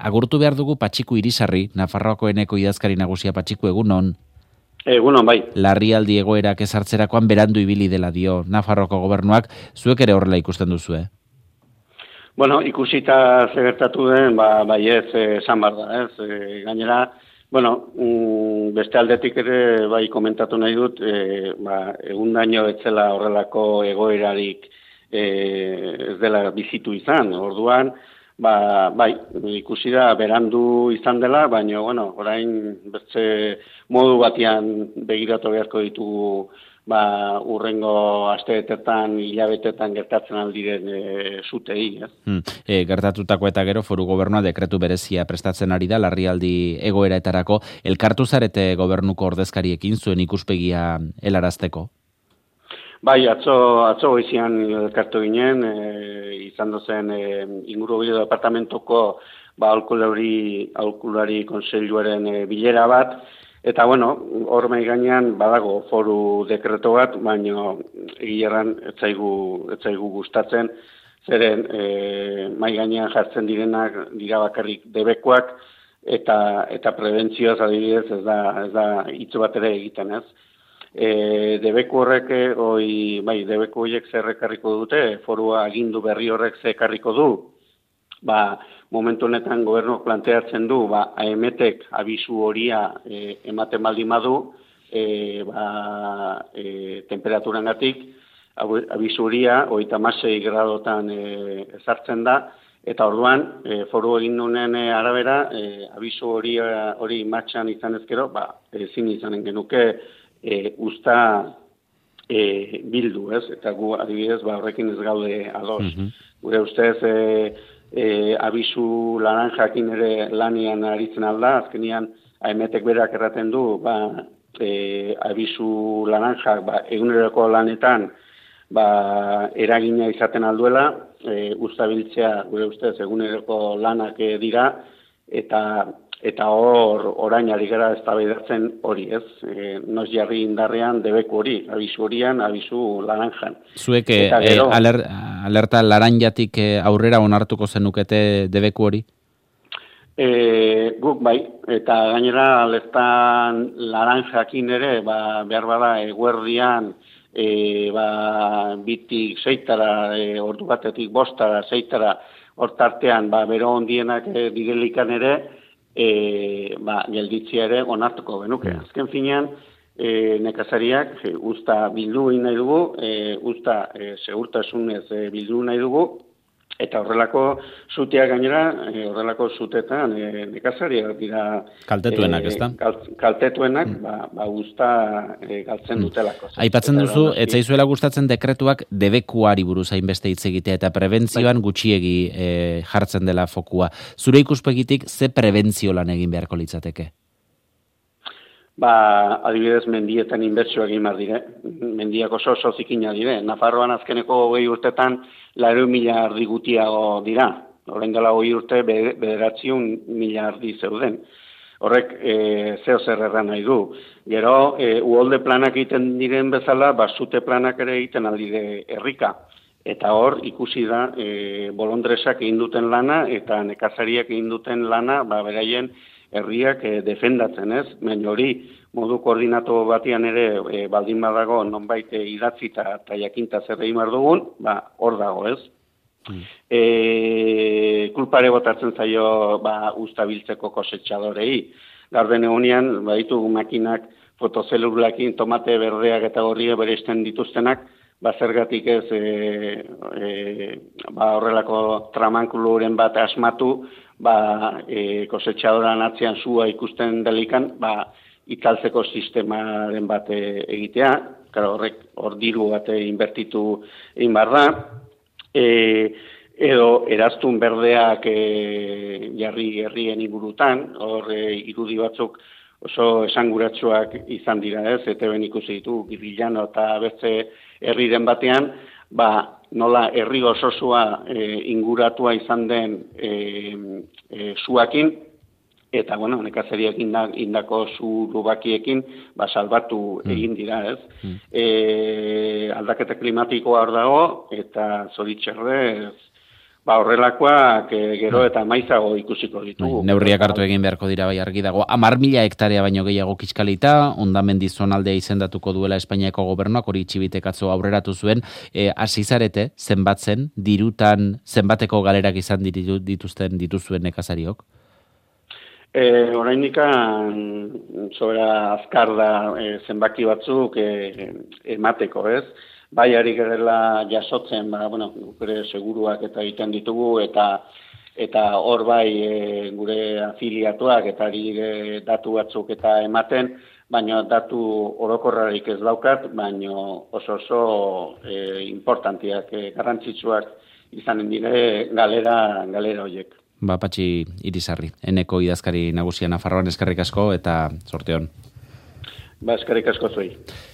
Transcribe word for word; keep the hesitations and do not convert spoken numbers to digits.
agurtu behar dugu Patxiku Irisarri, Nafarroako eneko idazkari nagusia. Patxiku, egunon. Egunon, bai. Larrialdi egoerak ezartzerakoan berandu ibili dela dio Nafarroako gobernuak, zuek ere horrela ikusten duzu, eh? Bueno, ikusita zegertatu den, ba, bai ez, esan bar da, ez, e, gainera, bueno, mm, beste aldetik ere, bai, komentatu nahi dut, e, ba, egun daño etzela horrelako egoerarik e, ez dela bizitu izan, orduan, ba, bai, ikusi da berandu izan dela, baina, bueno, orain beste modu batean begiratu beharko ditugu ba, urrengo asteetetan, hilabetetan gertatzen aldiren e, zutei. Ez? Hmm. E, gertatutako eta gero foru gobernua dekretu berezia prestatzen ari da, larrialdi egoeraetarako. Elkartu zarete gobernuko ordezkariekin zuen ikuspegia helarazteko? Bai, atzo, atzo goizian elkartu ginen, e, izan dozen e, ingurugiro departamentoko ba, aholkulari, aholkulari konseiluaren e, bilera bat. Eta, bueno, hor mai gainean badago foru dekreto bat, baina egileran ez zaigu, ez zaigu gustatzen, zeren e, mai gainean jartzen direnak dira bakarrik debekoak, eta eta prebentzioaz adibidez ez da, ez da hitz bat ere egiten, ez. E, debeku horrek, oi, bai, debeku horiek zer ekarriko dute, forua agindu berri horrek zer ekarriko du, ba, momentu honetan gobernu planteatzen du, ba, aemetek abisu horia e, ematen baldin badu, e, ba, e, temperaturangatik, abisu horia, hogeita hamasei gradotan e, ezartzen da, eta orduan, e, foru egin dunen e, arabera, e, abisu hori hori martxan izan ezkero, ba, ezin izanen genuke e, usta e, bildu, ez? Eta gu adibidez, ba, horrekin ez gaude ados. Mm-hmm. Gure ustez, e, E, abisu laranjakin ere lanian aritzen alda, azkenian aemetek berak erraten du, ba, e, abisu laranjak ba, eguneroko lanetan ba, eragina izaten alduela, e, ustabiltzea gure ustez eguneroko lanak e, dira, eta eta hor orain ari gara eztabaidatzen hori, ez? E, noiz jarri indarrean debeku hori, abisu horian, abisu laranjan. Zuek e, gero, e, aler, alerta laranjatik aurrera onartuko zenukete debeku hori? E, guk bai, eta gainera alertan laranjakin ere, ba, behar bada eguerdian, e, ba, bitik seitara, e, ordu batetik bostara, seitara, hortartean, ba, bero ondienak e, direlikan ere, E, ba, gelditzia ere onartuko genuke. Azken finean, e, nekazariak e, usta bildu nahi dugu, e, usta e, segurtasunez e, bildu nahi dugu, eta horrelako zuteak gainera, e, horrelako zutetan e, nekazariak dira kaltetuenak, e, ezta? Kal, kaltetuenak, mm. ba, ba usta e, galtzen mm. dutelako. Aipatzen duzu, ez zaizuela gustatzen dekretuak debekuari buruz hainbeste hitz egitea eta prebentzioan gutxiegi e, jartzen dela fokua. Zure ikuspegitik ze prebentzio lan egin beharko litzateke? Ba, adibidez, mendietan inbertsioak egin behar dire. Mendiak oso oso zikina dire. Nafarroan azkeneko hogei urtetan laurehun mila ardi gutiago dira. Orain dela hogei urte bederatziehun mila ardi zeuden. Horrek e, zeo zer erran nahi du. Gero, e, uholde planak egiten diren bezala, basute planak ere egiten aldire herrika. Eta hor, ikusi da, e, bolondresak egin duten lana eta nekazariak egin duten lana, ba, beraien herriak e, defendatzen, ez? Men hori modu koordinatu batian ere e, baldin badago nonbait e, idatzita eta jakinta zer egin behar dugun, ba, hor dago, ez? Mm. E, kulpare botatzen zaio ba, ustabiltzeko kosetxadorei. Garden egunean, baditu makinak fotozelulakin tomate berdeak eta gorria bereizten dituztenak, ba, zergatik ez e, e, ba, horrelako tramankuluren bat asmatu, ba, e, kosetxadoran atzean zua ikusten delikan, ba, itzaltzeko sistemaren bat e, egitea, claro, horrek hor diru bat inbertitu egin behar da, e, edo eraztun berdeak e, jarri herrien ingurutan, hor e, irudi batzuk oso esanguratsuak izan dira, ez, eta ben ikusi ditu, Girillano eta beste herriren batean, ba, nola herri ososua e, inguratua izan den e, e, zuakin, eta, bueno, nekazariak indak, indako zu lubakiekin, ba, salbatu mm. egin dira, ez. Mm. E, aldaketa klimatikoa hor dago, eta zoritxerrez, ba horrelakoak e, gero eta maizago ikusiko ditugu. Bai, neurriak hartu egin beharko dira bai argi dago. Hamar mila hektarea baino gehiago kiskalita, hondamendi zonaldea izendatuko duela Espainiako gobernuak, hori Txibitek atzo aurreratu zuen, e, hasi zarete zenbatzen, dirutan zenbateko galerak izan ditu, dituzten dituzuen nekazariok? E, Oraindikan sobera azkar da e, zenbaki batzuk e, emateko, ez? Bai ari gerela jasotzen, ba, bueno, gure seguruak eta egiten ditugu, eta eta hor bai e, gure afiliatuak eta ari datu batzuk eta ematen, baina datu orokorrarik ez daukat, baina oso oso e, importantiak, e, garrantzitsuak izanen dire galera, galera horiek. Ba, Patxi Irisarri, eneko idazkari nagusia Nafarroan, eskerrik asko eta sorteon. Ba, eskerrik asko zuei.